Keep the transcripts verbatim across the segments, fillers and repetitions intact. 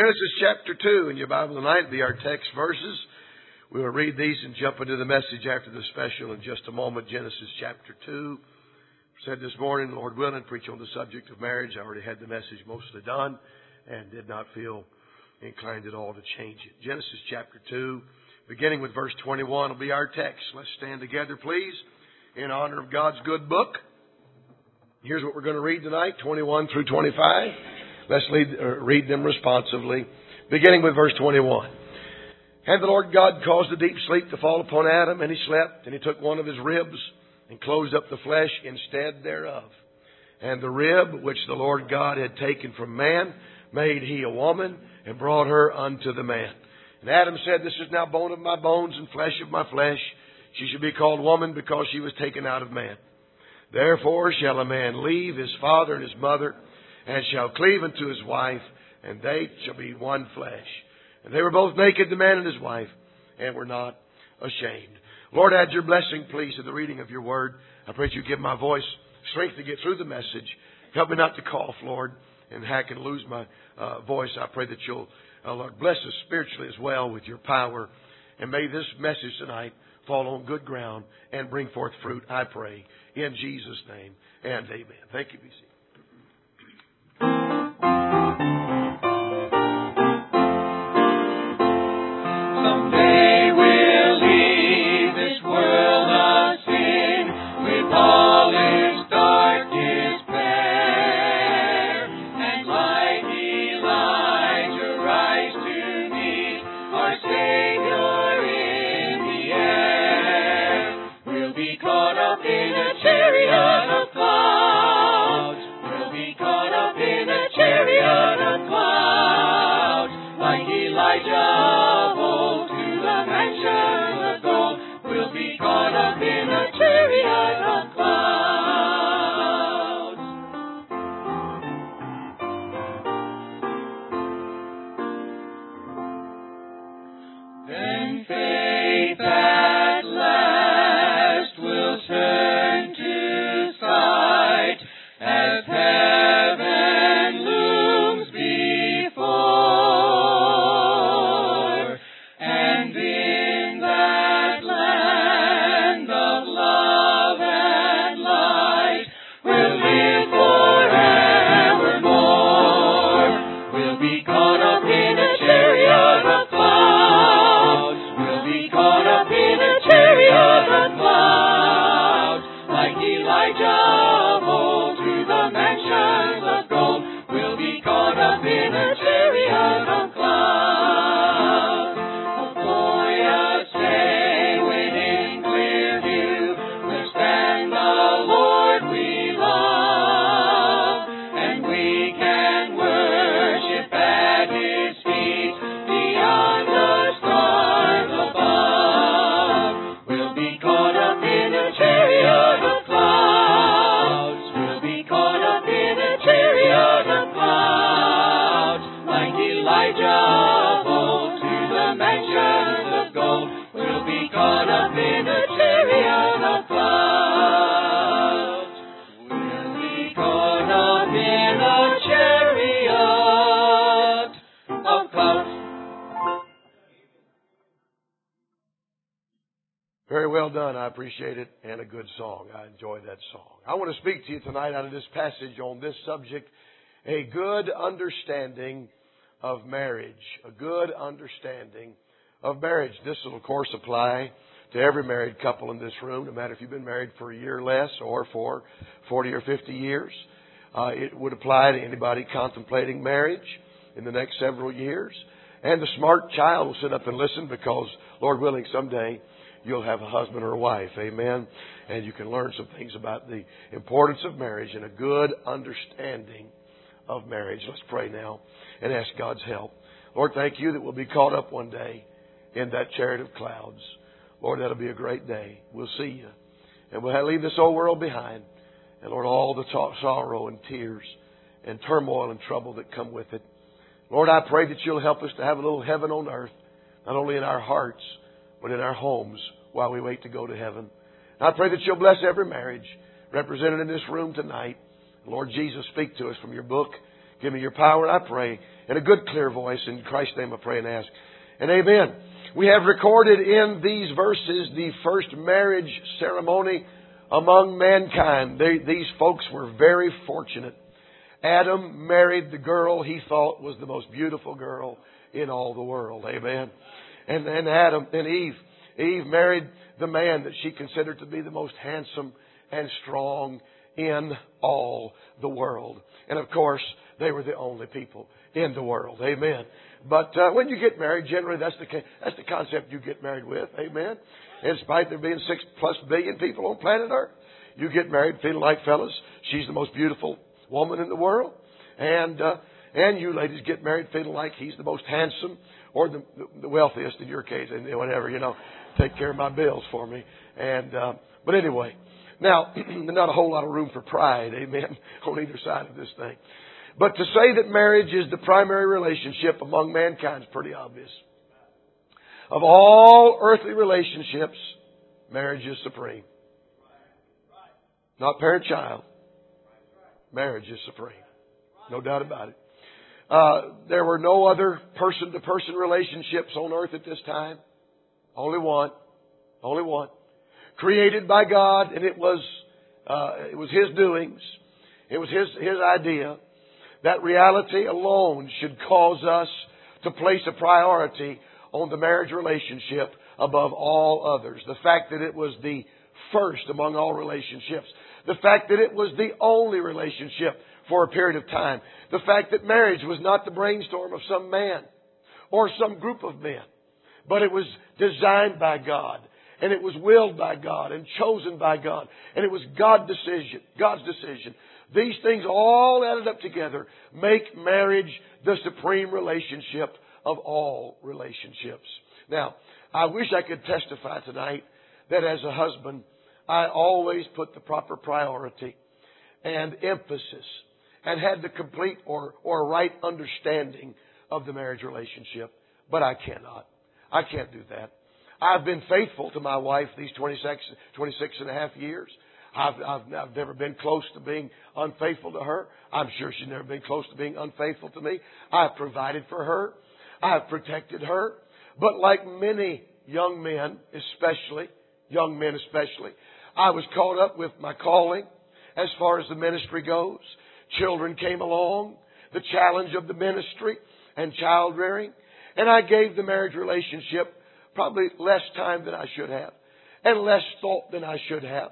Genesis chapter two in your Bible tonight will be our text verses. We will read these and jump into the message after the special in just a moment. Genesis chapter two. Said this morning, Lord willing, preach on the subject of marriage. I already had the message mostly done and did not feel inclined at all to change it. Genesis chapter two, beginning with verse twenty-one, will be our text. Let's stand together, please, in honor of God's good book. Here's what we're going to read tonight, twenty-one through twenty-five. Let's lead, uh, read them responsively, beginning with verse twenty-one. And the Lord God caused a deep sleep to fall upon Adam, and he slept, and he took one of his ribs and closed up the flesh instead thereof. And the rib which the Lord God had taken from man made he a woman, and brought her unto the man. And Adam said, This is now bone of my bones and flesh of my flesh. She shall be called woman, because she was taken out of man. Therefore shall a man leave his father and his mother, and shall cleave unto his wife, and they shall be one flesh. And they were both naked, the man and his wife, and were not ashamed. Lord, add your blessing, please, to the reading of your word. I pray that you give my voice strength to get through the message. Help me not to cough, Lord, and hack and lose my uh, voice. I pray that you'll, uh, Lord, bless us spiritually as well with your power. And may this message tonight fall on good ground and bring forth fruit, I pray, in Jesus' name and amen. Thank you, B C. Someday we'll leave this world of sin with all its dark despair, and like Elijah rise to meet our Savior in the air. We'll be caught up in a chariot of clouds. We'll be caught up in a chariot of clouds, like Elijah. We'll be caught up in a chariot of clouds. Then faith at last will turn to sight as heaven looms before, and in that land of love and light we'll live forevermore. We'll be caught up in a chariot of clouds. We'll be caught up in a chariot of clouds, like Elijah of old to the mansions of gold. We'll be caught up in a chariot of clouds. A glorious day when in clear view will stand the Lord we love, and we can worship at His feet beyond the stars above. We'll be caught up in a chariot of clouds. We'll be caught up in a chariot of clouds, like Elijah of old to the mansions of gold. We'll be caught up in a chariot of clouds. We'll be caught up in a chariot of clouds. Very well done. I appreciate it. And a good song. I enjoyed that song. I want to speak to you tonight out of this passage on this subject, a good understanding of marriage. A good understanding of marriage. This will, of course, apply to every married couple in this room, no matter if you've been married for a year or less or for forty or fifty years. Uh, it would apply to anybody contemplating marriage in the next several years. And the smart child will sit up and listen, because, Lord willing, someday you'll have a husband or a wife. Amen. And you can learn some things about the importance of marriage and a good understanding of marriage. Let's pray now and ask God's help. Lord, thank you that we'll be caught up one day in that chariot of clouds. Lord, that'll be a great day. We'll see you. And we'll leave this old world behind. And Lord, all the sorrow and tears and turmoil and trouble that come with it. Lord, I pray that you'll help us to have a little heaven on earth, not only in our hearts, but in our homes while we wait to go to heaven. And I pray that you'll bless every marriage represented in this room tonight. Lord Jesus, speak to us from your book. Give me your power, I pray, in a good, clear voice. In Christ's name I pray and ask. And amen. We have recorded in these verses the first marriage ceremony among mankind. They, these folks were very fortunate. Adam married the girl he thought was the most beautiful girl in all the world. Amen. And and Adam and Eve. Eve married the man that she considered to be the most handsome and strong in all the world. And of course, they were the only people in the world. Amen. But uh, when you get married, generally that's the that's the concept you get married with. Amen. In spite of there being six plus billion people on planet Earth, you get married feeling like, fellas, she's the most beautiful woman in the world, and uh, and you ladies get married feeling like he's the most handsome or the, the wealthiest in your case, and whatever, you know, take care of my bills for me. And uh, but anyway, now not a whole lot of room for pride, amen, on either side of this thing. But to say that marriage is the primary relationship among mankind is pretty obvious. Of all earthly relationships, marriage is supreme. Not parent-child. Marriage is supreme. No doubt about it. Uh, there were no other person-to-person relationships on earth at this time. Only one. Only one. Created by God, and it was uh, it was His doings. It was His His idea. That reality alone should cause us to place a priority on the marriage relationship above all others. The fact that it was the first among all relationships. The fact that it was the only relationship for a period of time. The fact that marriage was not the brainstorm of some man or some group of men, but it was designed by God, and it was willed by God and chosen by God, and it was God's decision, God's decision. These things all added up together make marriage the supreme relationship of all relationships. Now, I wish I could testify tonight that as a husband, I always put the proper priority and emphasis and had the complete or, or right understanding of the marriage relationship. But I cannot. I can't do that. I've been faithful to my wife these twenty-six, twenty-six and a half years. I've, I've, I've never been close to being unfaithful to her. I'm sure she's never been close to being unfaithful to me. I've provided for her. I've protected her. But like many young men, especially, young men especially, I was caught up with my calling as far as the ministry goes. Children came along, the challenge of the ministry and child rearing, and I gave the marriage relationship probably less time than I should have and less thought than I should have.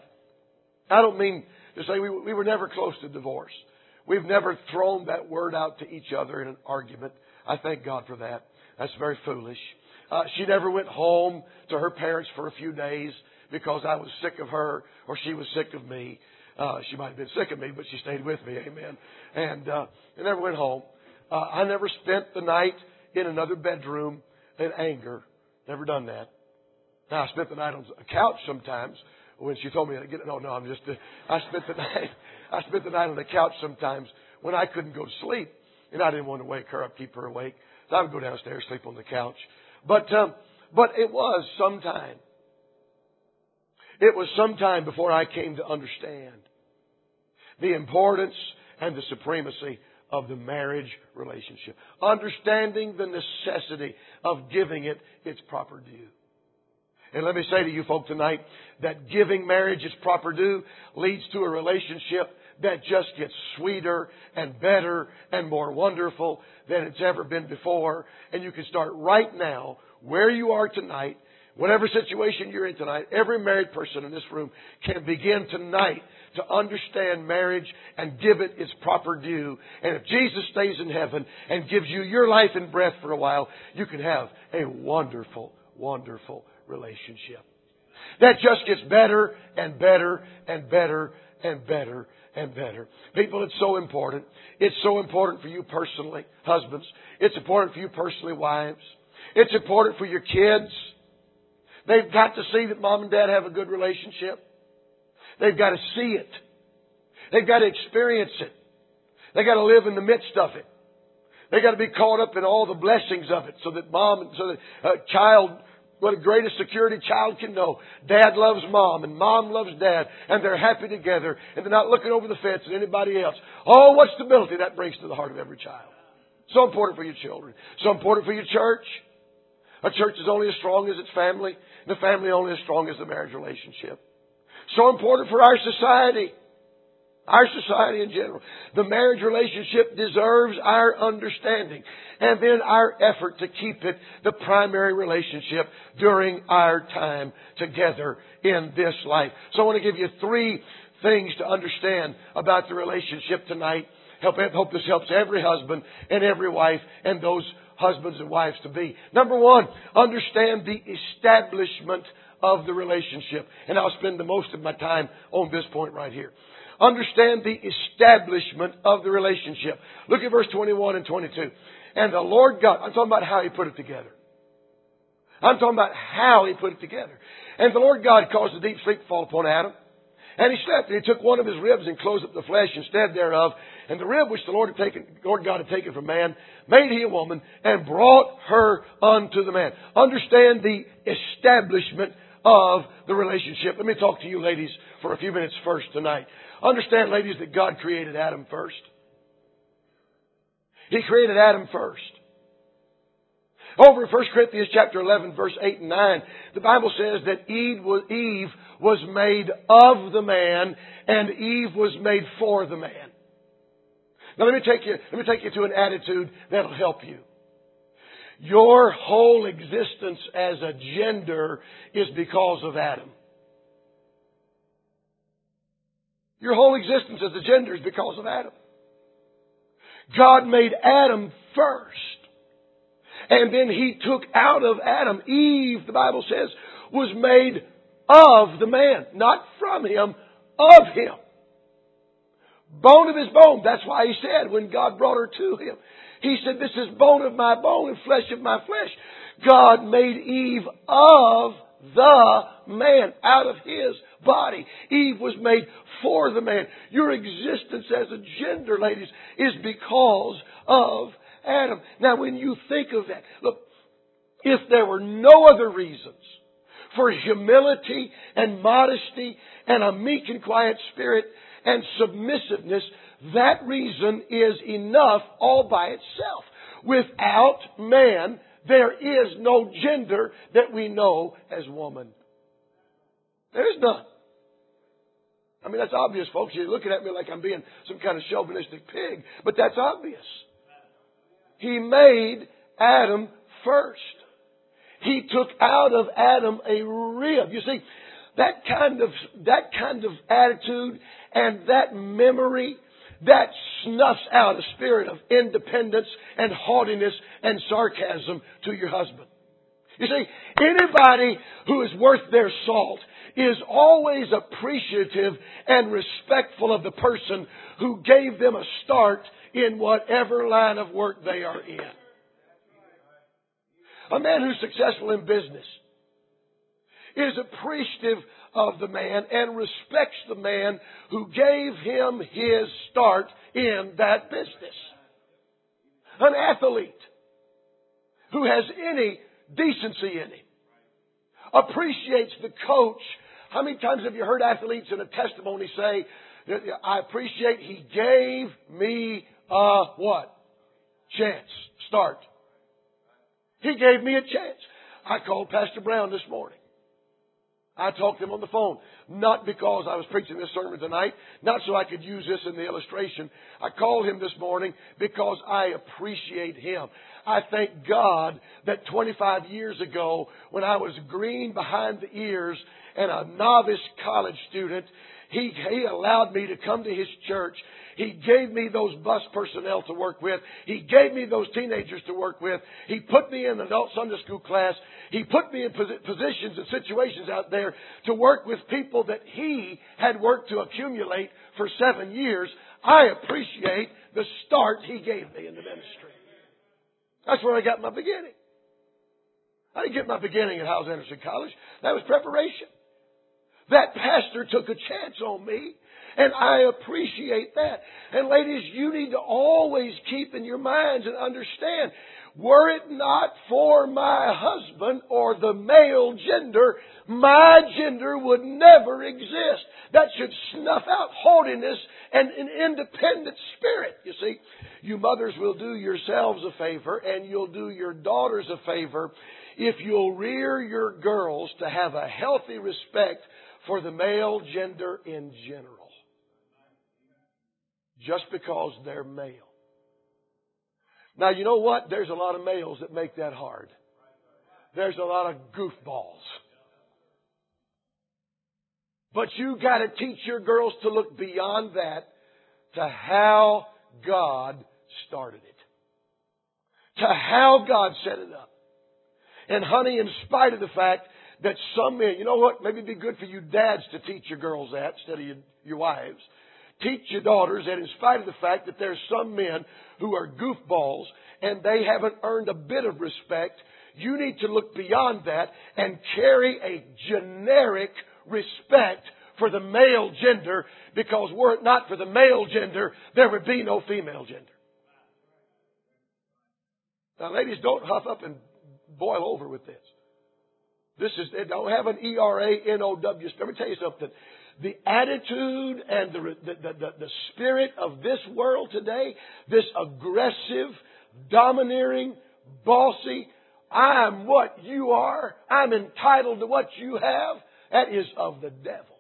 I don't mean to say we, we were never close to divorce. We've never thrown that word out to each other in an argument. I thank God for that. That's very foolish. Uh, she never went home to her parents for a few days because I was sick of her or she was sick of me. Uh, she might have been sick of me, but she stayed with me. Amen. And uh, I never went home. Uh, I never spent the night in another bedroom in anger. Never done that. Now, I spent the night on a couch sometimes. When she told me to get, no, no, I'm just, uh, I spent the night, I spent the night on the couch sometimes when I couldn't go to sleep. And I didn't want to wake her up, keep her awake. So I would go downstairs, sleep on the couch. But, um, but it was some time. It was some time before I came to understand the importance and the supremacy of the marriage relationship. Understanding the necessity of giving it its proper due. And let me say to you folk tonight that giving marriage its proper due leads to a relationship that just gets sweeter and better and more wonderful than it's ever been before. And you can start right now where you are tonight, whatever situation you're in tonight. Every married person in this room can begin tonight to understand marriage and give it its proper due. And if Jesus stays in heaven and gives you your life and breath for a while, you can have a wonderful, wonderful relationship that just gets better and better and better and better and better. People, it's so important. It's so important for you personally, husbands. It's important for you personally, wives. It's important for your kids. They've got to see that mom and dad have a good relationship. They've got to see it. They've got to experience it. They've got to live in the midst of it. They've got to be caught up in all the blessings of it so that mom, so that a child What the greatest security child can know. Dad loves mom and mom loves dad and they're happy together and they're not looking over the fence at anybody else. Oh, what stability that brings to the heart of every child. So important for your children. So important for your church. A church is only as strong as its family. And the family only as strong as the marriage relationship. So important for our society. Our society in general. The marriage relationship deserves our understanding. And then our effort to keep it the primary relationship during our time together in this life. So I want to give you three things to understand about the relationship tonight. Help, hope this helps every husband and every wife and those husbands and wives to be. Number one, understand the establishment of the relationship. And I'll spend the most of my time on this point right here. Understand the establishment of the relationship. Look at verse twenty-one and twenty-two. And the Lord God, I'm talking about how He put it together. I'm talking about how He put it together. And the Lord God caused a deep sleep to fall upon Adam. And he slept, and he took one of his ribs and closed up the flesh instead thereof. And the rib which the Lord had taken, Lord God had taken from man, made he a woman, and brought her unto the man. Understand the establishment of the relationship. Let me talk to you ladies for a few minutes first tonight. Understand, ladies, that God created Adam first. He created Adam first. Over in First Corinthians chapter eleven, verse eight and nine, the Bible says that Eve was, Eve was made of the man, and Eve was made for the man. Now let me take you, let me take you to an attitude that'll help you. Your whole existence as a gender is because of Adam. Your whole existence as a gender is because of Adam. God made Adam first. And then He took out of Adam, Eve, the Bible says, was made of the man. Not from him, of him. Bone of his bone. That's why He said when God brought her to Him, He said, this is bone of my bone and flesh of my flesh. God made Eve of the man, out of his body. Eve was made for the man. Your existence as a gender, ladies, is because of Adam. Now, when you think of that, look, if there were no other reasons for humility and modesty and a meek and quiet spirit and submissiveness, that reason is enough all by itself. Without man, there is no gender that we know as woman. There is none. I mean, that's obvious, folks. You're looking at me like I'm being some kind of chauvinistic pig, but that's obvious. He made Adam first. He took out of Adam a rib. You see, that kind of, that kind of attitude and that memory, that snuffs out a spirit of independence and haughtiness and sarcasm to your husband. You see, anybody who is worth their salt is always appreciative and respectful of the person who gave them a start in whatever line of work they are in. A man who's successful in business is appreciative of the man and respects the man who gave him his start in that business. An athlete who has any decency in him appreciates the coach. How many times have you heard athletes in a testimony say, I appreciate he gave me a what? Chance. Start. He gave me a chance. I called Pastor Brown this morning. I talked to him on the phone, not because I was preaching this sermon tonight, not so I could use this in the illustration. I called him this morning because I appreciate him. I thank God that twenty-five years ago, when I was green behind the ears and a novice college student, he, he allowed me to come to his church. He gave me those bus personnel to work with. He gave me those teenagers to work with. He put me in an adult Sunday school class. He put me in positions and situations out there to work with people that he had worked to accumulate for seven years. I appreciate the start he gave me in the ministry. That's where I got my beginning. I didn't get my beginning at Howes Anderson College. That was preparation. That pastor took a chance on me, and I appreciate that. And ladies, you need to always keep in your minds and understand, were it not for my husband or the male gender, my gender would never exist. That should snuff out haughtiness and an independent spirit. You see, you mothers will do yourselves a favor and you'll do your daughters a favor if you'll rear your girls to have a healthy respect for the male gender in general. Just because they're male. Now, you know what? There's a lot of males that make that hard. There's a lot of goofballs. But you got to teach your girls to look beyond that to how God started it. To how God set it up. And honey, in spite of the fact that some men, you know what? Maybe it'd be good for you dads to teach your girls that instead of your, your wives. Teach your daughters that in spite of the fact that there's some men who are goofballs and they haven't earned a bit of respect, you need to look beyond that and carry a generic respect for the male gender, because were it not for the male gender, there would be no female gender. Now, ladies, don't huff up and boil over with this. This is, they don't have an E R A N O W. Let me tell you something. The attitude and the, the, the, the spirit of this world today, this aggressive, domineering, bossy, I'm what you are, I'm entitled to what you have, that is of the devil.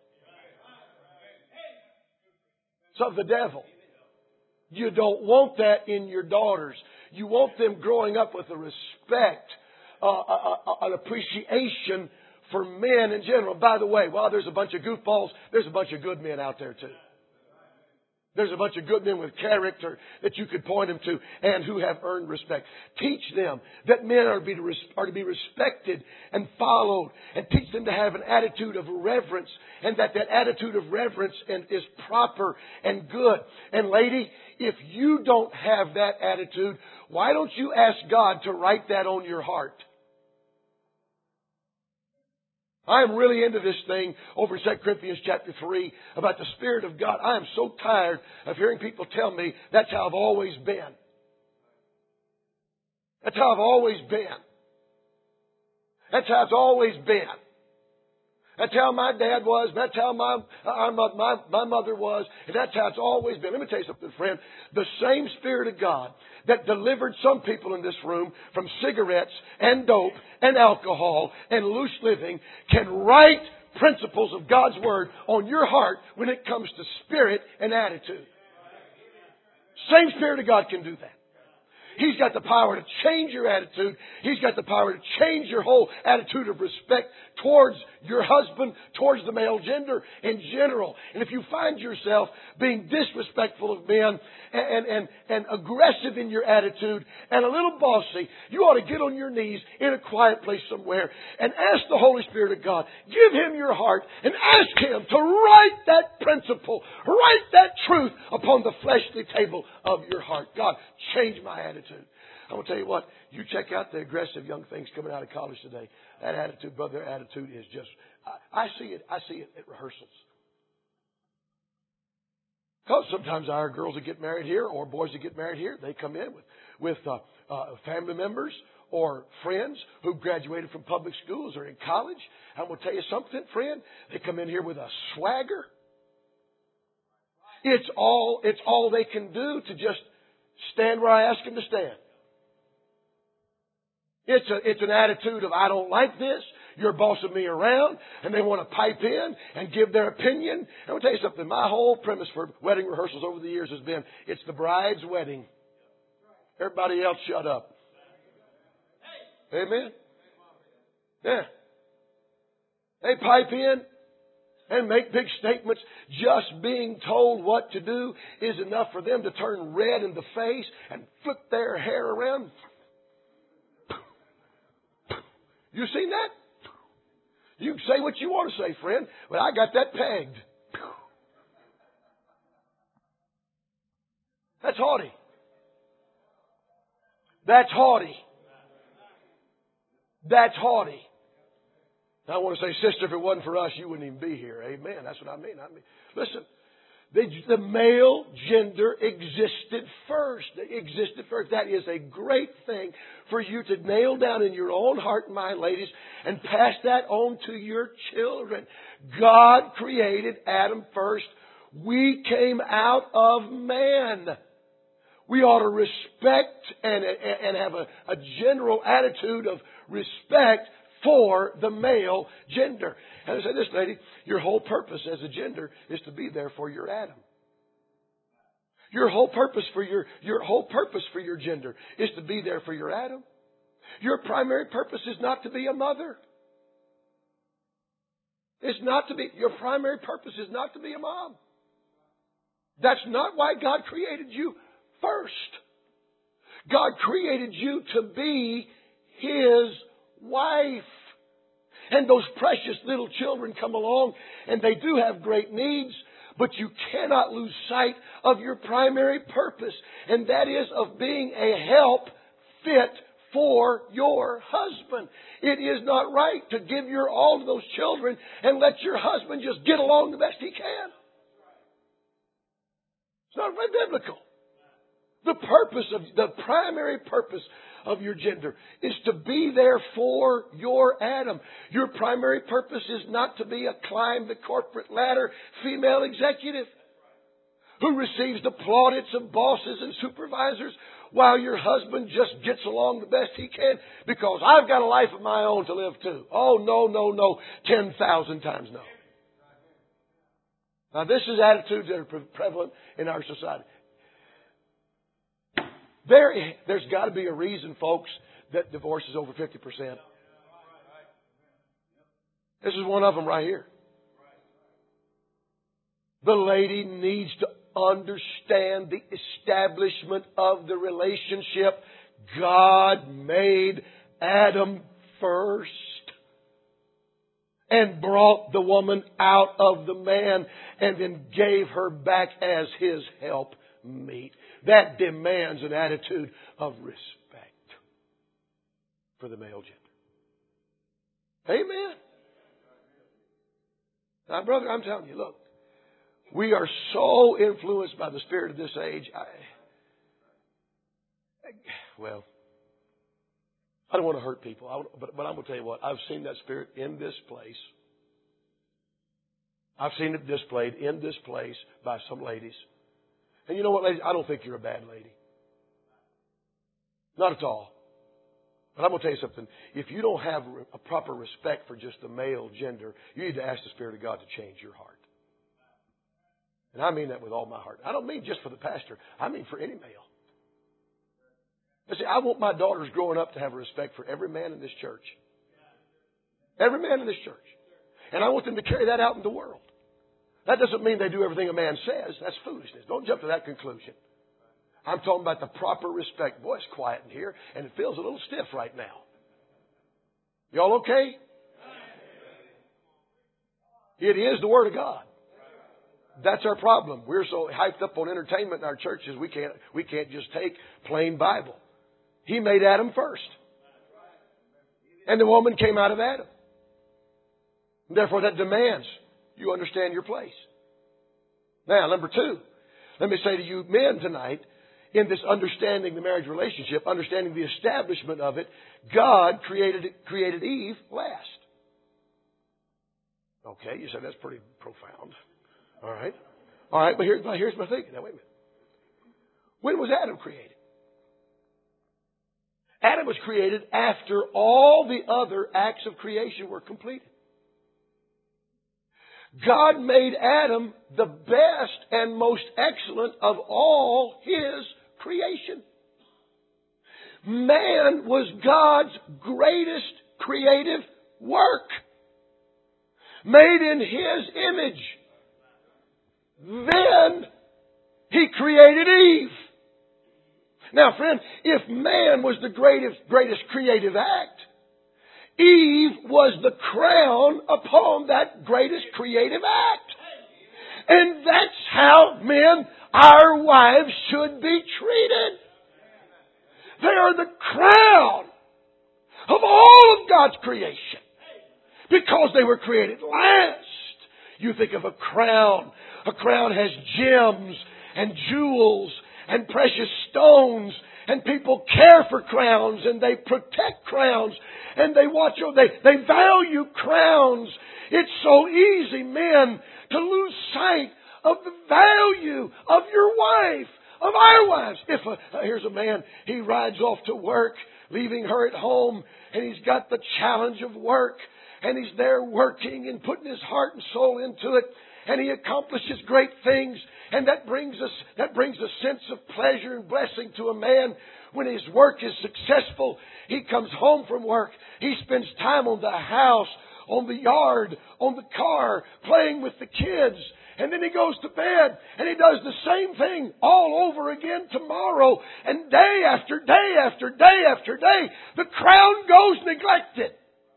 It's of the devil. You don't want that in your daughters. You want them growing up with a respect, uh, a, a, an appreciation for men in general. By the way, while there's a bunch of goofballs, there's a bunch of good men out there too. There's a bunch of good men with character that you could point them to and who have earned respect. Teach them that men are to be, are to be respected and followed, and teach them to have an attitude of reverence, and that that attitude of reverence and is proper and good. And lady, if you don't have that attitude, why don't you ask God to write that on your heart? I am really into this thing over in Second Corinthians chapter three about the Spirit of God. I am so tired of hearing people tell me that's how I've always been. That's how I've always been. That's how it's always been. That's how my dad was. That's how my, our, my, my mother was. And that's how it's always been. Let me tell you something, friend. The same Spirit of God that delivered some people in this room from cigarettes and dope and alcohol and loose living can write principles of God's Word on your heart when it comes to spirit and attitude. Same Spirit of God can do that. He's got the power to change your attitude. He's got the power to change your whole attitude of respect towards your husband, towards the male gender in general. And if you find yourself being disrespectful of men and, and, and aggressive in your attitude and a little bossy, you ought to get on your knees in a quiet place somewhere and ask the Holy Spirit of God, give Him your heart and ask Him to write that principle, write that truth upon the fleshly table of your heart. God, change my attitude. I'm going to tell you what, you check out the aggressive young things coming out of college today. That attitude, brother, their attitude is just, I, I see it, I see it at rehearsals. Because sometimes our girls that get married here or boys that get married here, they come in with, with uh, uh, family members or friends who graduated from public schools or in college. I'm going to tell you something, friend. They come in here with a swagger. It's all, it's all they can do to just stand where I ask them to stand. It's a, it's an attitude of, I don't like this. You're bossing me around. And they want to pipe in and give their opinion. And I'll tell you something. My whole premise for wedding rehearsals over the years has been, it's the bride's wedding. Everybody else shut up. Amen? Yeah. They pipe in and make big statements. Just being told what to do is enough for them to turn red in the face and flip their hair around. You seen that? You can say what you want to say, friend, but I got that pegged. That's haughty. That's haughty. That's haughty. I want to say, sister, if it wasn't for us, you wouldn't even be here. Amen. That's what I mean. I mean, listen, The, the male gender existed first. It existed first. That is a great thing for you to nail down in your own heart and mind, ladies, and pass that on to your children. God created Adam first. We came out of man. We ought to respect and, and have a, a general attitude of respect for the male gender. And I say this, lady, your whole purpose as a gender is to be there for your Adam. Your whole purpose for your, your whole purpose for your gender is to be there for your Adam. Your primary purpose is not to be a mother. It's not to be, your primary purpose is not to be a mom. That's not why God created you first. God created you to be His wife. And those precious little children come along and they do have great needs, but you cannot lose sight of your primary purpose, and that is of being a help fit for your husband. It is not right to give your all to those children and let your husband just get along the best he can. It's not very biblical. The purpose of, the primary purpose of your gender is to be there for your Adam. Your primary purpose is not to be a climb the corporate ladder female executive who receives the plaudits of bosses and supervisors while your husband just gets along the best he can because I've got a life of my own to live too. Oh, no, no, no. ten thousand times no. Now, this is attitudes that are prevalent in our society. There, there's got to be a reason, folks, that divorce is over fifty percent. This is one of them right here. The lady needs to understand the establishment of the relationship. God made Adam first and brought the woman out of the man and then gave her back as His helpmeet. That demands an attitude of respect for the male gender. Amen. Now, brother, I'm telling you, look, we are so influenced by the spirit of this age. I, I, well, I don't want to hurt people, I, but, but I'm going to tell you what. I've seen that spirit in this place. I've seen it displayed in this place by some ladies. And you know what, ladies? I don't think you're a bad lady. Not at all. But I'm going to tell you something. If you don't have a proper respect for just the male gender, you need to ask the Spirit of God to change your heart. And I mean that with all my heart. I don't mean just for the pastor. I mean for any male. You see, I want my daughters growing up to have a respect for every man in this church. Every man in this church. And I want them to carry that out in the world. That doesn't mean they do everything a man says. That's foolishness. Don't jump to that conclusion. I'm talking about the proper respect. Boy, it's quiet in here, and it feels a little stiff right now. Y'all okay? It is the Word of God. That's our problem. We're so hyped up on entertainment in our churches, we can't, we can't just take plain Bible. He made Adam first. And the woman came out of Adam. And therefore, that demands you understand your place. Now, number two, let me say to you men tonight, in this understanding the marriage relationship, understanding the establishment of it, God created created Eve last. Okay, you said that's pretty profound. All right. All right, but here's my, here's my thinking. Now, wait a minute. When was Adam created? Adam was created after all the other acts of creation were completed. God made Adam the best and most excellent of all His creation. Man was God's greatest creative work, made in His image. Then He created Eve. Now, friend, if man was the greatest, greatest creative act, Eve was the crown upon that greatest creative act. And that's how men, our wives, should be treated. They are the crown of all of God's creation because they were created last. You think of a crown. A crown has gems and jewels and precious stones. And people care for crowns and they protect crowns. And they watch, they, they value crowns. It's so easy, men, to lose sight of the value of your wife, of our wives. If a, uh, here's a man, he rides off to work, leaving her at home, and he's got the challenge of work, and he's there working and putting his heart and soul into it, and he accomplishes great things, and that brings us, that brings a sense of pleasure and blessing to a man. When his work is successful, he comes home from work, he spends time on the house, on the yard, on the car, playing with the kids. And then he goes to bed and he does the same thing all over again tomorrow. And day after day after day after day, the crown goes neglected.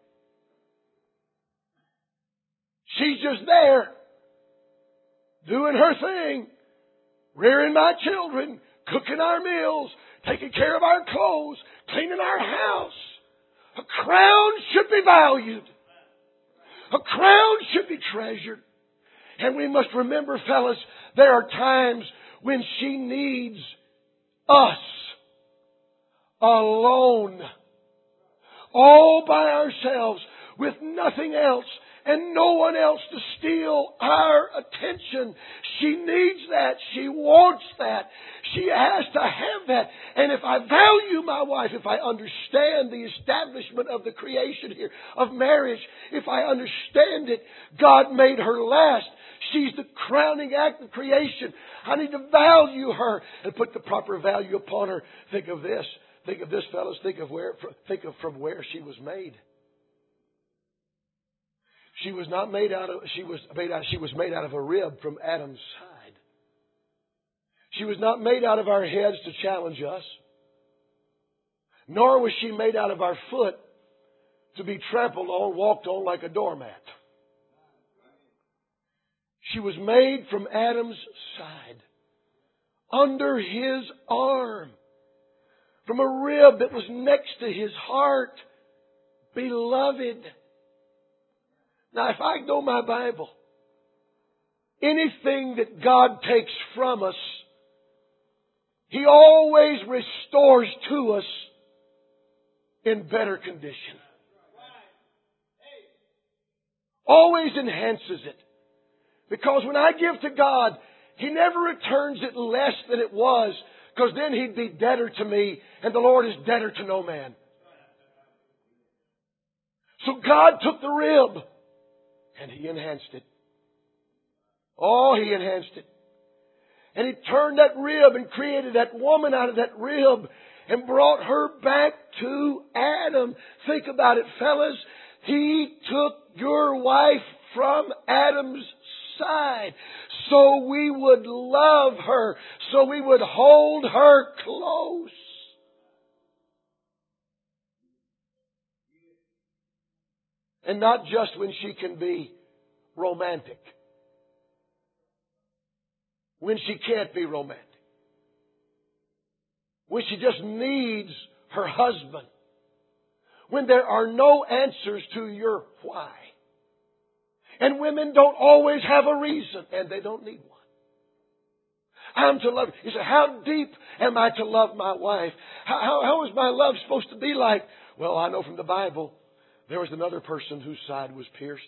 She's just there, doing her thing, rearing my children, cooking our meals, taking care of our clothes, cleaning our house. A crown should be valued. A crown should be treasured. And we must remember, fellas, there are times when she needs us alone, all by ourselves, with nothing else and no one else to steal our attention. She needs that. She wants that. She has to have that. And if I value my wife, if I understand the establishment of the creation here of marriage, if I understand it, God made her last. She's the crowning act of creation. I need to value her and put the proper value upon her. Think of this. Think of this, fellas. Think of where. Think of from where she was made. She was not made out of. She was made out. She was made out of a rib from Adam's side. She was not made out of our heads to challenge us. Nor was she made out of our foot to be trampled on, walked on like a doormat. She was made from Adam's side, under his arm, from a rib that was next to his heart. Beloved. Now, if I know my Bible, anything that God takes from us, He always restores to us in better condition. Always enhances it. Because when I give to God, He never returns it less than it was, because then He'd be debtor to me, and the Lord is debtor to no man. So God took the rib, and He enhanced it. Oh, He enhanced it. And He turned that rib and created that woman out of that rib and brought her back to Adam. Think about it, fellas. He took your wife from Adam's side so we would love her, so we would hold her close. And not just when she can be romantic. When she can't be romantic. When she just needs her husband. When there are no answers to your why. And women don't always have a reason, and they don't need one. I'm to love. You say, how deep am I to love my wife? How, how, how is my love supposed to be like? Well, I know from the Bible, there was another person whose side was pierced.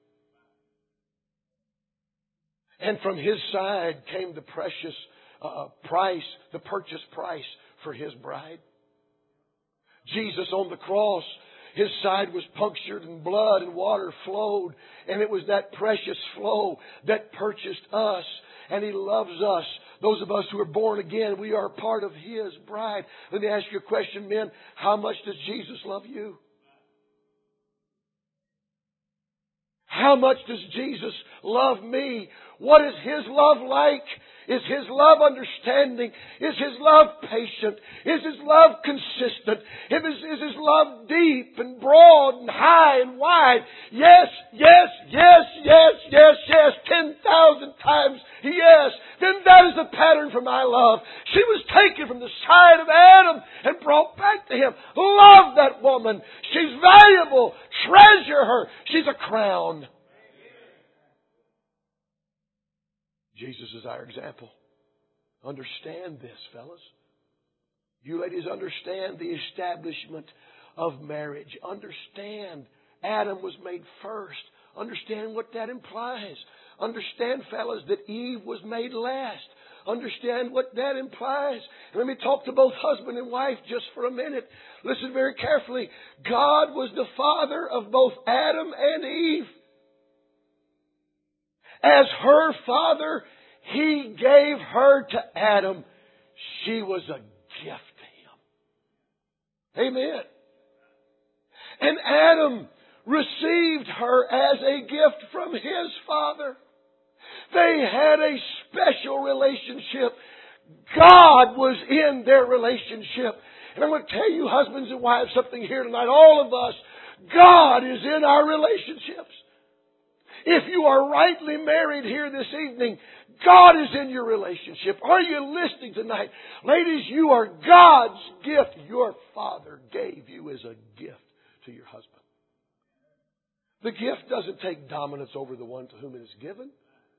And from his side came the precious uh, price, the purchase price for his bride. Jesus on the cross, His side was punctured and blood and water flowed. And it was that precious flow that purchased us. And He loves us. Those of us who are born again, we are part of His bride. Let me ask you a question, men. How much does Jesus love you? How much does Jesus love me? What is His love like? Is His love understanding? Is His love patient? Is His love consistent? Is His, is His love deep and broad and high and wide? Yes, yes, yes, yes, yes, yes. Ten thousand times yes. Then that is the pattern for my love. She was taken from the side of Adam and brought back to him. Love that woman. She's valuable. Treasure her. She's a crown. Jesus is our example. Understand this, fellas. You ladies understand the establishment of marriage. Understand Adam was made first. Understand what that implies. Understand, fellas, that Eve was made last. Understand what that implies. And let me talk to both husband and wife just for a minute. Listen very carefully. God was the father of both Adam and Eve. As her father, He gave her to Adam. She was a gift to him. Amen. And Adam received her as a gift from his father. They had a special relationship. God was in their relationship. And I'm going to tell you, husbands and wives, something here tonight. All of us, God is in our relationships. If you are rightly married here this evening, God is in your relationship. Are you listening tonight? Ladies, you are God's gift. Your Father gave you as a gift to your husband. The gift doesn't take dominance over the one to whom it is given.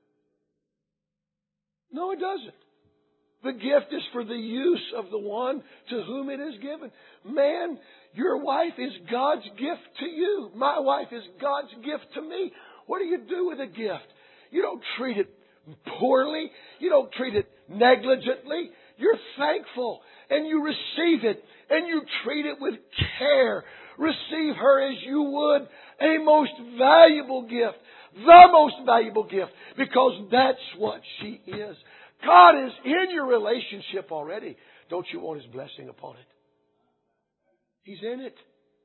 No, it doesn't. The gift is for the use of the one to whom it is given. Man, your wife is God's gift to you. My wife is God's gift to me. What do you do with a gift? You don't treat it poorly. You don't treat it negligently. You're thankful and you receive it and you treat it with care. Receive her as you would a most valuable gift. The most valuable gift. Because that's what she is. God is in your relationship already. Don't you want His blessing upon it? He's in it.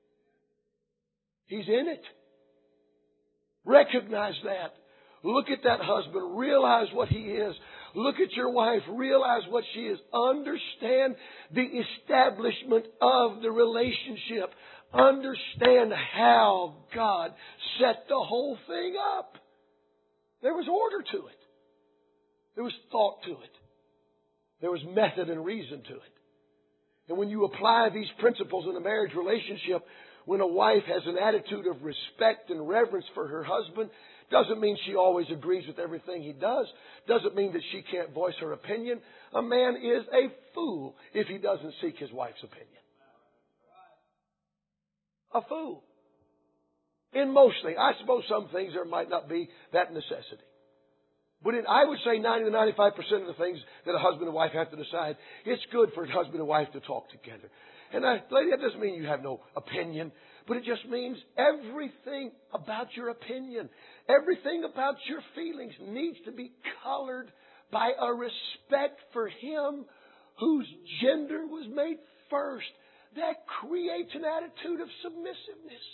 He's in it. Recognize that. Look at that husband. Realize what he is. Look at your wife. Realize what she is. Understand the establishment of the relationship. Understand how God set the whole thing up. There was order to it. There was thought to it. There was method and reason to it. And when you apply these principles in a marriage relationship, when a wife has an attitude of respect and reverence for her husband, doesn't mean she always agrees with everything he does. Doesn't mean that she can't voice her opinion. A man is a fool if he doesn't seek his wife's opinion. A fool. In most things. I suppose some things there might not be that necessity. But in, I would say ninety to ninety-five percent of the things that a husband and wife have to decide, it's good for a husband and wife to talk together. And I, lady, that doesn't mean you have no opinion, but it just means everything about your opinion, everything about your feelings needs to be colored by a respect for Him whose gender was made first. That creates an attitude of submissiveness.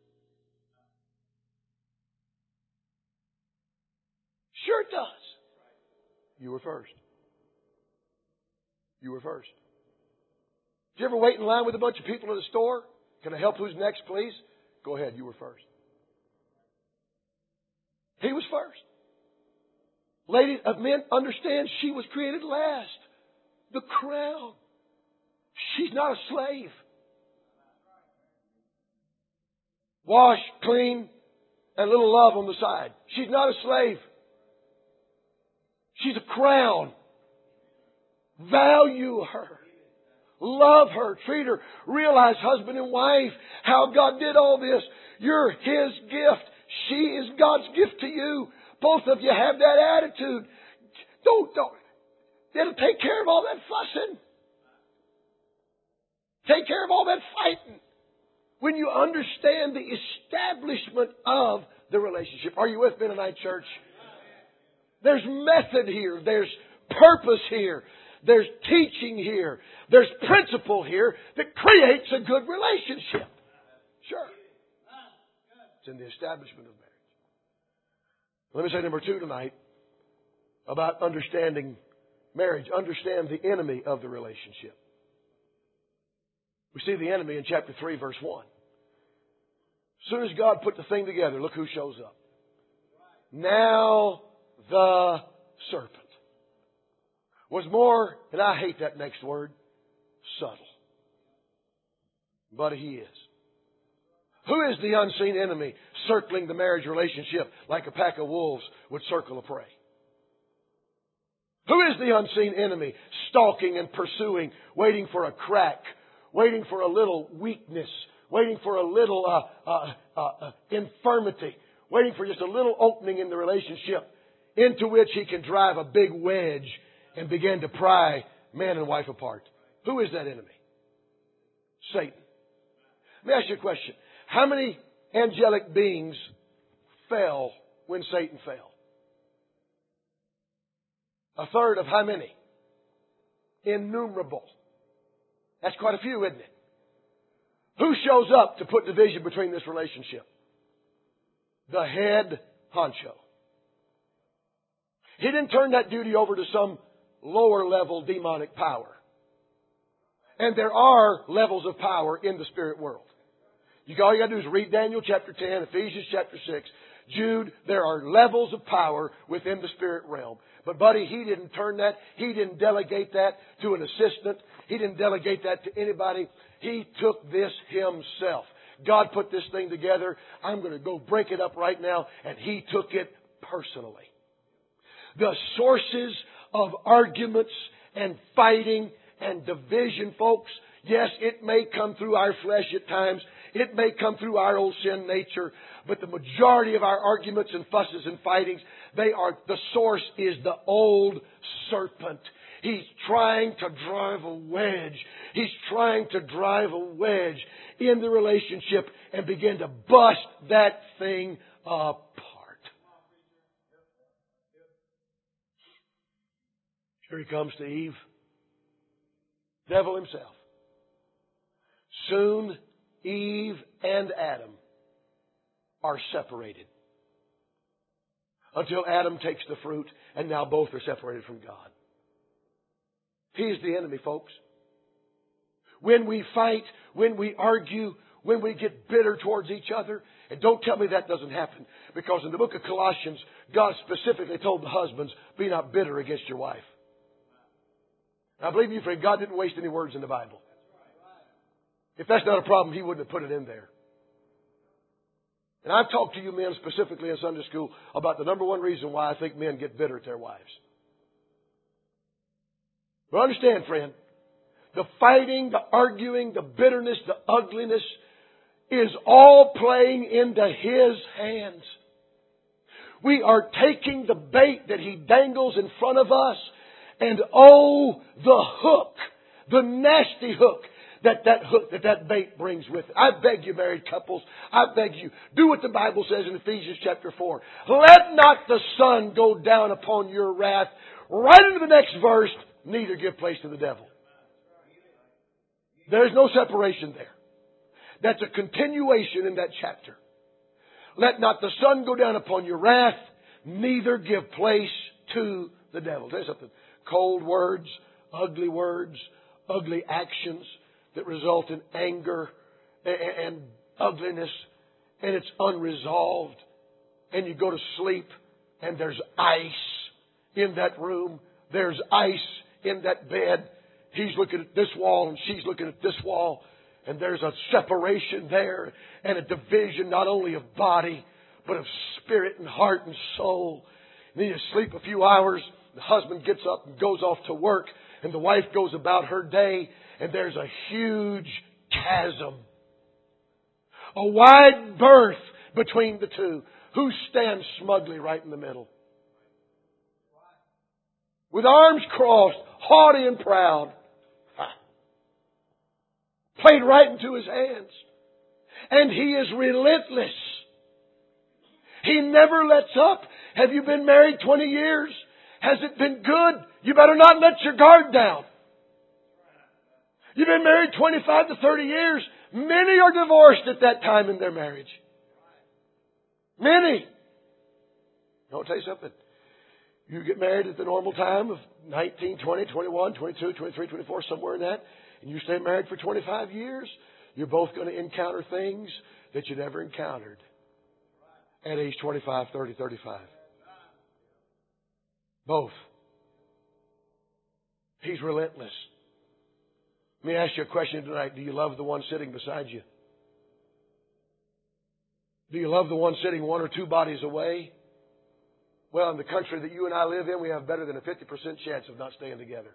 Sure it does. You were first. You were first. Did you ever wait in line with a bunch of people at a store? Can I help? Who's next, please? Go ahead. You were first. He was first. Ladies, uh, men, understand she was created last. The crown. She's not a slave. Wash, clean, and a little love on the side. She's not a slave. She's a crown. Value her. Love her. Treat her. Realize, husband and wife, how God did all this. You're His gift. She is God's gift to you. Both of you have that attitude. Don't, don't. It'll take care of all that fussing. Take care of all that fighting. When you understand the establishment of the relationship. Are you with me tonight, church? There's method here. There's purpose here. There's teaching here. There's principle here that creates a good relationship. Sure. It's in the establishment of marriage. Let me say number two tonight about understanding marriage. Understand the enemy of the relationship. We see the enemy in chapter three, verse one. As soon as God put the thing together, look who shows up. Now the serpent was more, and I hate that next word, subtle. But he is. Who is the unseen enemy circling the marriage relationship like a pack of wolves would circle a prey? Who is the unseen enemy? Stalking and pursuing, waiting for a crack, waiting for a little weakness, waiting for a little uh, uh, uh, uh, infirmity, waiting for just a little opening in the relationship into which he can drive a big wedge and begin to pry man and wife apart. Who is that enemy? Satan. Let me ask you a question. How many angelic beings fell when Satan fell? A third of how many? Innumerable. That's quite a few, isn't it? Who shows up to put division between this relationship? The head honcho. He didn't turn that duty over to some lower level demonic power. And there are levels of power in the spirit world. You, all you got to do is read Daniel chapter ten, Ephesians chapter six, Jude. There are levels of power within the spirit realm. But buddy, he didn't turn that. He didn't delegate that to an assistant. He didn't delegate that to anybody. He took this himself. God put this thing together. I'm going to go break it up right now. And he took it personally. The sources of arguments and fighting and division, folks, yes, it may come through our flesh at times. It may come through our old sin nature. But the majority of our arguments and fusses and fightings, they are, the source is the old serpent. He's trying to drive a wedge. He's trying to drive a wedge in the relationship and begin to bust that thing apart. Here he comes to Eve. Devil himself. Soon, Eve and Adam are separated. Until Adam takes the fruit, and now both are separated from God. He's the enemy, folks. When we fight, when we argue, when we get bitter towards each other, and don't tell me that doesn't happen, because in the book of Colossians, God specifically told the husbands, be not bitter against your wife. I believe you, friend, God didn't waste any words in the Bible. If that's not a problem, He wouldn't have put it in there. And I've talked to you men specifically in Sunday school about the number one reason why I think men get bitter at their wives. But understand, friend, the fighting, the arguing, the bitterness, the ugliness is all playing into His hands. We are taking the bait that He dangles in front of us, and oh, the hook, the nasty hook that that hook, that that bait brings with it. I beg you, married couples, I beg you, do what the Bible says in Ephesians chapter four. Let not the sun go down upon your wrath. Right into the next verse, neither give place to the devil. There's no separation there. That's a continuation in that chapter. Let not the sun go down upon your wrath, neither give place to the devil. I'll tell you something. Cold words, ugly words, ugly actions that result in anger and ugliness, and it's unresolved. And you go to sleep, and there's ice in that room. There's ice in that bed. He's looking at this wall, and she's looking at this wall. And there's a separation there, and a division not only of body, but of spirit and heart and soul. And then you sleep a few hours. The husband gets up and goes off to work, and the wife goes about her day, and there's a huge chasm. A wide berth between the two. Who stands smugly right in the middle? With arms crossed, haughty and proud. Played right into his hands. And he is relentless. He never lets up. Have you been married twenty years? Has it been good? You better not let your guard down. You've been married twenty-five to thirty years. Many are divorced at that time in their marriage. Many. I'll tell you something. You get married at the normal time of nineteen, twenty, twenty-one, twenty-two, twenty-three, twenty-four, somewhere in that, and you stay married for twenty-five years, you're both going to encounter things that you never encountered at age twenty-five, thirty, thirty-five. Both. He's relentless. Let me ask you a question tonight. Do you love the one sitting beside you? Do you love the one sitting one or two bodies away? Well, in the country that you and I live in, we have better than a fifty percent chance of not staying together.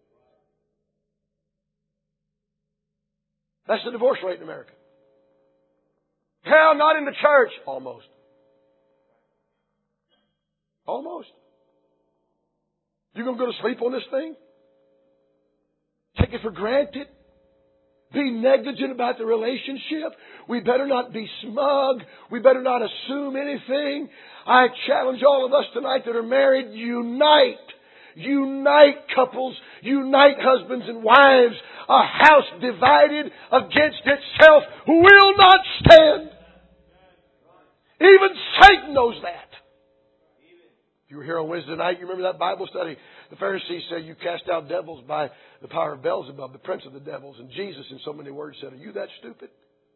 That's the divorce rate in America. Hell, not in the church. Almost. Almost. You going to go to sleep on this thing? Take it for granted? Be negligent about the relationship? We better not be smug. We better not assume anything. I challenge all of us tonight that are married, unite. Unite couples. Unite husbands and wives. A house divided against itself will not stand. Even Satan knows that. If you were here on Wednesday night, you remember that Bible study. The Pharisees said you cast out devils by the power of Beelzebub, the prince of the devils. And Jesus, in so many words, said, are you that stupid?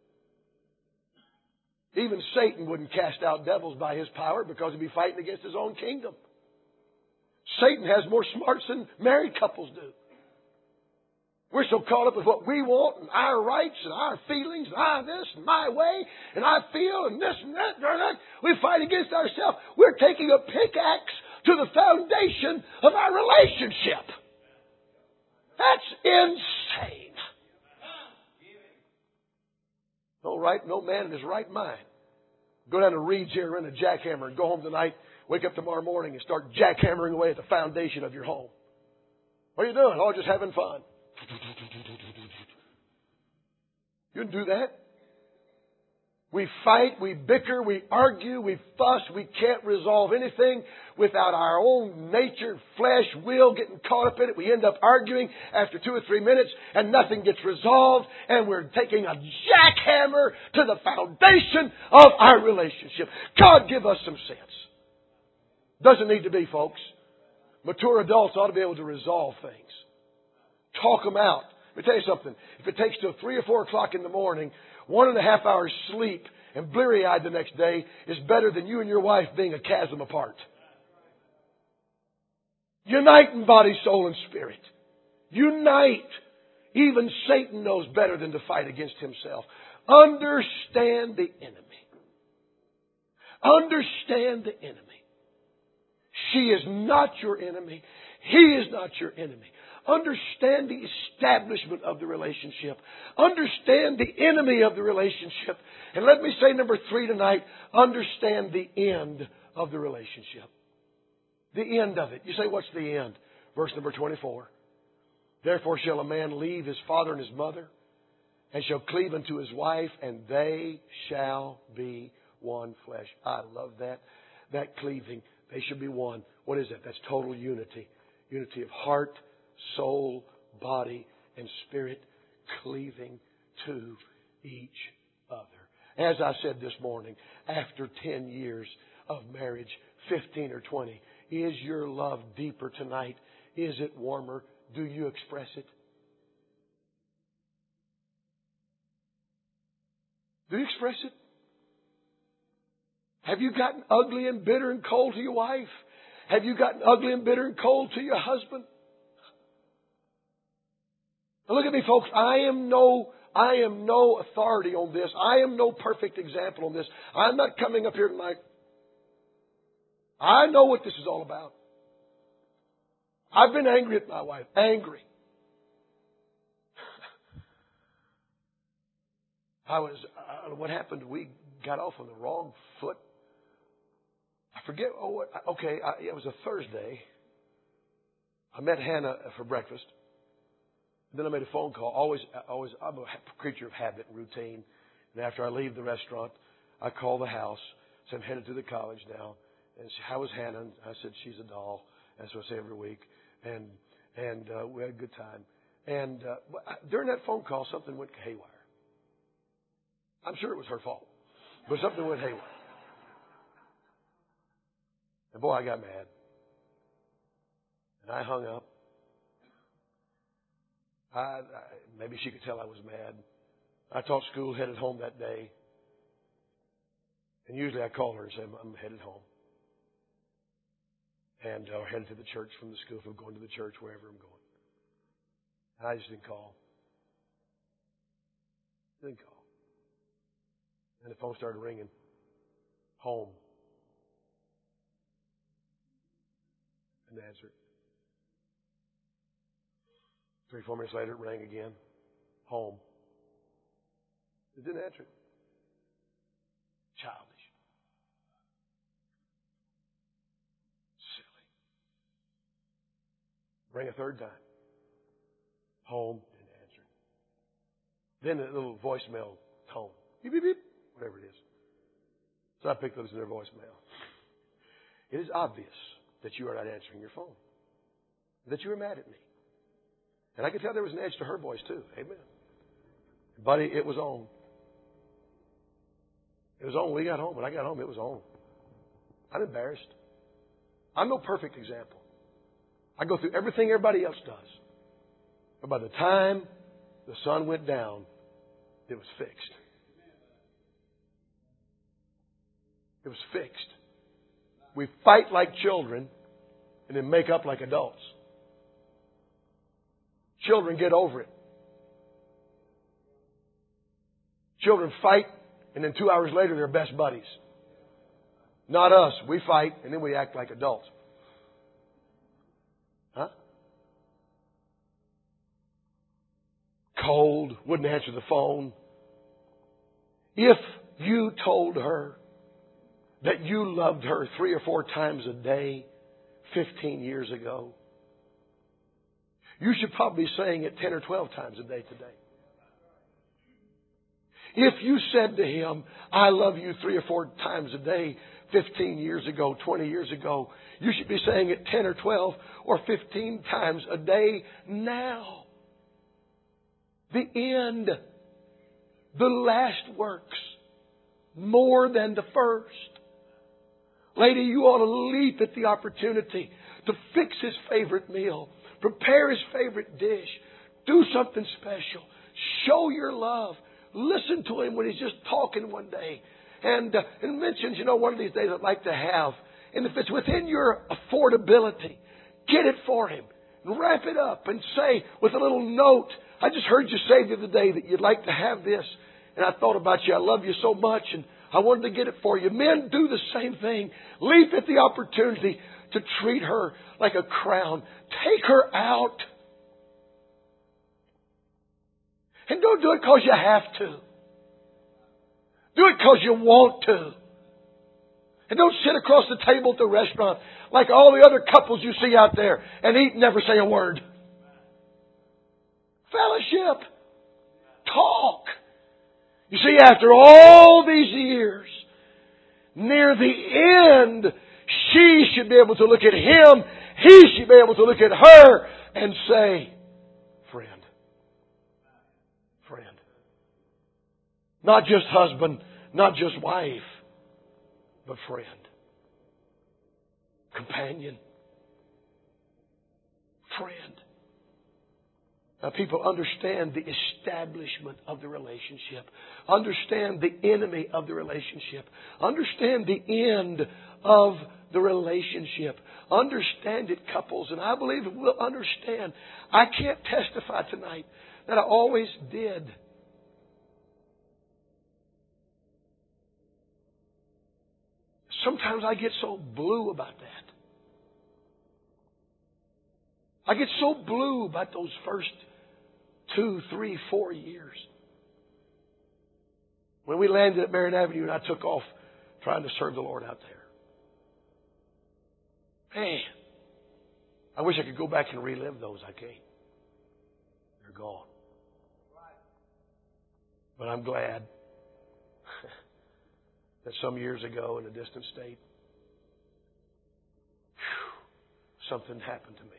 Even Satan wouldn't cast out devils by his power because he'd be fighting against his own kingdom. Satan has more smarts than married couples do. We're so caught up with what we want and our rights and our feelings and I this and my way and I feel and this and that and that. We fight against ourselves. We're taking a pickaxe to the foundation of our relationship. That's insane. No right, no man in his right mind. Go down to Reed's here, rent a jackhammer and go home tonight, wake up tomorrow morning and start jackhammering away at the foundation of your home. What are you doing? Oh, just having fun. You can do that. We fight, we bicker, we argue, we fuss. We can't resolve anything without our own nature, flesh, will getting caught up in it. We end up arguing after two or three minutes and nothing gets resolved. And we're taking a jackhammer to the foundation of our relationship. God, give us some sense. Doesn't need to be, folks. Mature adults ought to be able to resolve things. Talk them out. Let me tell you something. If it takes till three or four o'clock in the morning, one and a half hours sleep and bleary-eyed the next day is better than you and your wife being a chasm apart. Unite in body, soul, and spirit. Unite. Even Satan knows better than to fight against himself. Understand the enemy. Understand the enemy. She is not your enemy. He is not your enemy. Understand the establishment of the relationship. Understand the enemy of the relationship. And let me say number three tonight, understand the end of the relationship. The end of it. You say, what's the end? Verse number twenty-four. Therefore shall a man leave his father and his mother, and shall cleave unto his wife, and they shall be one flesh. I love that. That cleaving. They shall be one. What is that? That's total unity. Unity of heart, soul, body, and spirit, cleaving to each other. As I said this morning, after ten years of marriage, fifteen or twenty, is your love deeper tonight? Is it warmer? Do you express it? Do you express it? Have you gotten ugly and bitter and cold to your wife? Have you gotten ugly and bitter and cold to your husband? Now look at me, folks. I am no, I am no authority on this. I am no perfect example on this. I'm not coming up here tonight. I know what this is all about. I've been angry at my wife. Angry. I was, I don't know what happened. We got off on the wrong foot. I forget. Oh, what, okay. I, it was a Thursday. I met Hannah for breakfast. Then I made a phone call. Always, always, I'm a creature of habit and routine. And after I leave the restaurant, I call the house. So I'm headed to the college now. And she, how was Hannah? And I said, she's a doll. That's what I say every week. And and uh, we had a good time. And uh, during that phone call, something went haywire. I'm sure it was her fault, but something went haywire. And boy, I got mad. And I hung up. I, I, maybe she could tell I was mad. I taught school, headed home that day. And usually I call her and say, I'm headed home. And uh, headed to the church from the school, from going to the church, wherever I'm going. And I just didn't call. Didn't call. And the phone started ringing. Home. Didn't answer it. Three, four minutes later, it rang again. Home. It didn't answer it. Childish. Silly. Rang a third time. Home. Didn't answer it. Then a little voicemail tone. Beep, beep, beep. Whatever it is. So I picked those in their voicemail. It is obvious that you are not answering your phone. That you are mad at me. And I could tell there was an edge to her voice too. Amen. Buddy, it was on. It was on. We got home. When I got home, it was on. I'm embarrassed. I'm no perfect example. I go through everything everybody else does. But by the time the sun went down, it was fixed. It was fixed. We fight like children and then make up like adults. Children get over it. Children fight and then two hours later they're best buddies. Not us. We fight and then we act like adults. Huh? Cold, wouldn't answer the phone. If you told her that you loved her three or four times a day fifteen years ago, you should probably be saying it ten or twelve times a day today. If you said to him, I love you three or four times a day fifteen years ago, twenty years ago, you should be saying it ten or twelve or fifteen times a day now. The end, the last works more than the first. Lady, you ought to leap at the opportunity to fix his favorite meal, prepare his favorite dish, do something special, show your love, listen to him when he's just talking one day, and, uh, and mentions, you know, one of these days I'd like to have. And if it's within your affordability, get it for him. And wrap it up and say with a little note, I just heard you say the other day that you'd like to have this. And I thought about you. I love you so much. And I wanted to get it for you. Men, do the same thing. Leap at the opportunity to treat her like a crown. Take her out. And don't do it because you have to. Do it because you want to. And don't sit across the table at the restaurant like all the other couples you see out there and eat and never say a word. Fellowship. Talk. You see, after all these years, near the end, she should be able to look at him, he should be able to look at her and say, friend. Friend. Not just husband, not just wife, but friend. Companion. Friend. Now, people understand the establishment of the relationship. Understand the enemy of the relationship. Understand the end of the relationship. Understand it, couples. And I believe it will understand. I can't testify tonight that I always did. Sometimes I get so blue about that. I get so blue about those first two, three, four years. When we landed at Marion Avenue and I took off trying to serve the Lord out there. Man, I wish I could go back and relive those. I can't. They're gone. But I'm glad that some years ago in a distant state, whew, something happened to me.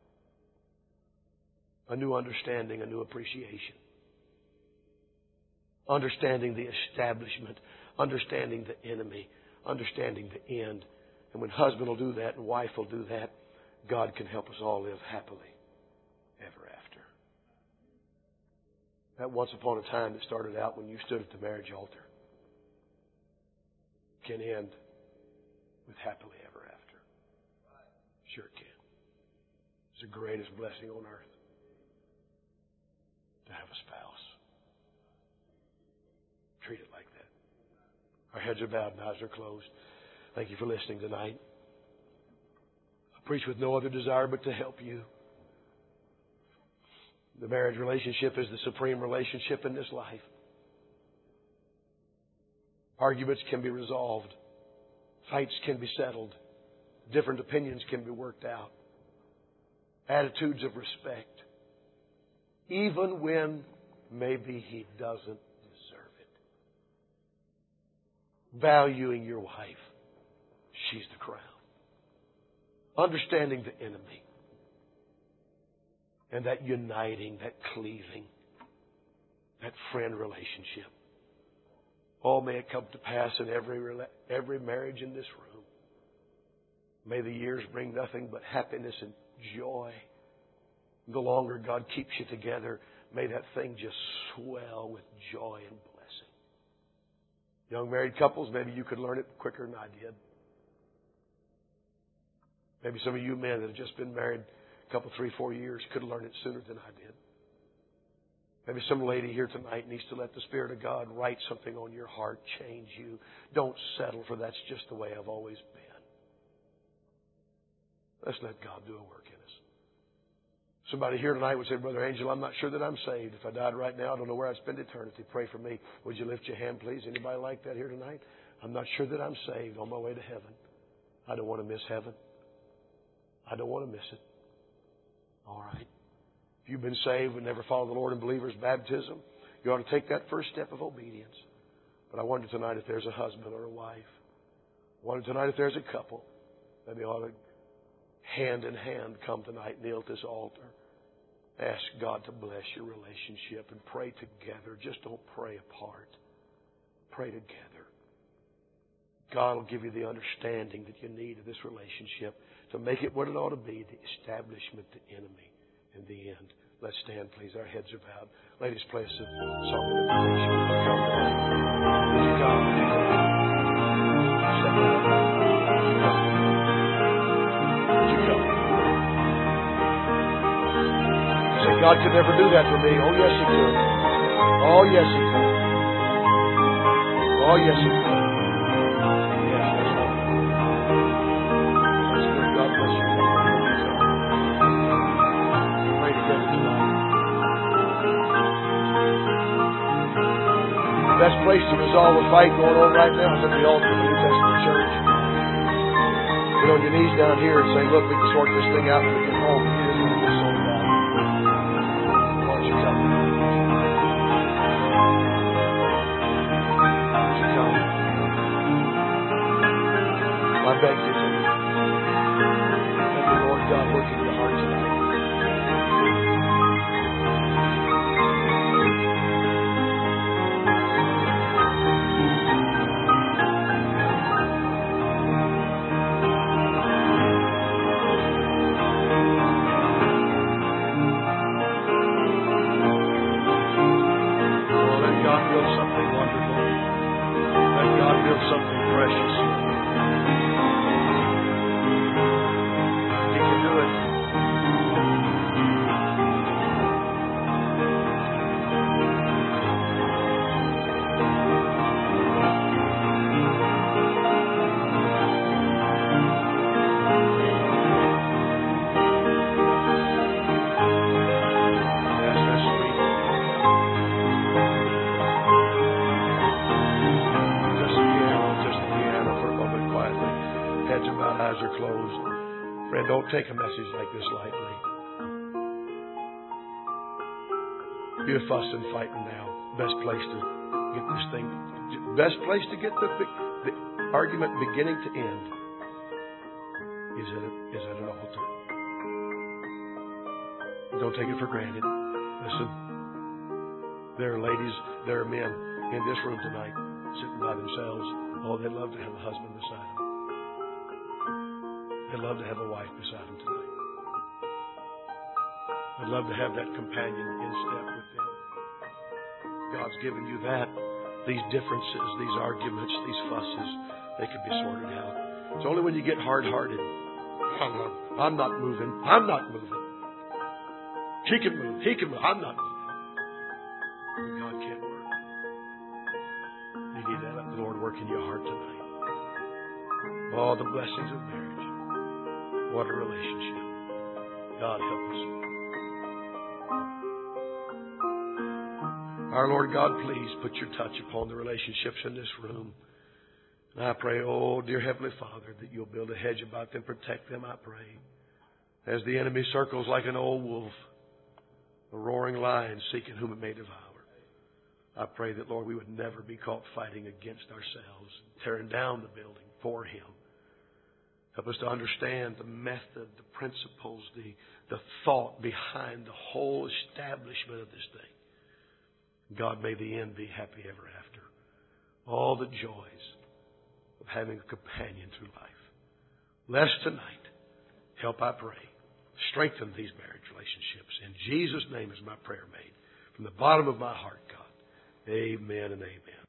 A new understanding, a new appreciation. Understanding the establishment, understanding the enemy, understanding the end. And when husband will do that and wife will do that, God can help us all live happily ever after. That once upon a time that started out when you stood at the marriage altar can end with happily ever after. Sure it can. It's the greatest blessing on earth to have a spouse. Treat it like that. Our heads are bowed and eyes are closed. Thank you for listening tonight. I preach with no other desire but to help you. The marriage relationship is the supreme relationship in this life. Arguments can be resolved. Fights can be settled. Different opinions can be worked out. Attitudes of respect. Even when maybe he doesn't deserve it. Valuing your wife. She's the crown. Understanding the enemy. And that uniting, that cleaving, that friend relationship. Oh, may it come to pass in every every marriage in this room. May the years bring nothing but happiness and joy. The longer God keeps you together, may that thing just swell with joy and blessing. Young married couples, maybe you could learn it quicker than I did. Maybe some of you men that have just been married a couple, three, four years could learn it sooner than I did. Maybe some lady here tonight needs to let the Spirit of God write something on your heart, change you. Don't settle for that's just the way I've always been. Let's let God do a work in us. Somebody here tonight would say, Brother Angel, I'm not sure that I'm saved. If I died right now, I don't know where I'd spend eternity. Pray for me. Would you lift your hand, please? Anybody like that here tonight? I'm not sure that I'm saved on my way to heaven. I don't want to miss heaven. I don't want to miss it. All right. If you've been saved and never followed the Lord in believer's baptism, you ought to take that first step of obedience. But I wonder tonight if there's a husband or a wife. I wonder tonight if there's a couple. Maybe ought to hand in hand come tonight, kneel at this altar. Ask God to bless your relationship and pray together. Just don't pray apart. Pray together. God will give you the understanding that you need of this relationship to make it what it ought to be, the establishment, the enemy, in the end. Let's stand, please. Our heads are bowed. Ladies, play us a song of invitation. Would you come? Step out. Would you come? You say, God could never do that for me. Oh, yes, He could. Oh, yes, He could. Oh, yes, He could. Yes, that's right. That's good. God bless you. Pray together tonight. The best place to resolve a fight going on right now is at the altar of the New Testament church. Get on your knees down here and say, look, we can sort this thing out when we get home. It is going to be sorted out. Why don't you come? Why don't you come? I beg you to. Let the Lord God work in your heart tonight. Take a message like this lightly. You're fussing, fighting now. Best place to get this thing, best place to get the, the argument beginning to end is at, is at an altar. Don't take it for granted. Listen, there are ladies, there are men in this room tonight sitting by themselves. Oh, they'd love to have a husband beside them. I'd love to have a wife beside them tonight. I'd love to have that companion in step with them. God's given you that. These differences, these arguments, these fusses, they can be sorted out. It's only when you get hard-hearted. I'm not, I'm not moving. I'm not moving. He can move. He can move. I'm not moving. And God can't work. You need to let the Lord work in your heart tonight. Oh, the blessings of marriage. What a relationship. God help us. Our Lord God, please put your touch upon the relationships in this room. And I pray, oh, dear Heavenly Father, that you'll build a hedge about them, protect them, I pray. As the enemy circles like an old wolf, a roaring lion seeking whom it may devour. I pray that, Lord, we would never be caught fighting against ourselves, tearing down the building for Him. Help us to understand the method, the principles, the, the thought behind the whole establishment of this thing. God, may the end be happy ever after. All the joys of having a companion through life. Bless tonight. Help, I pray. Strengthen these marriage relationships. In Jesus' name is my prayer made. From the bottom of my heart, God. Amen and amen.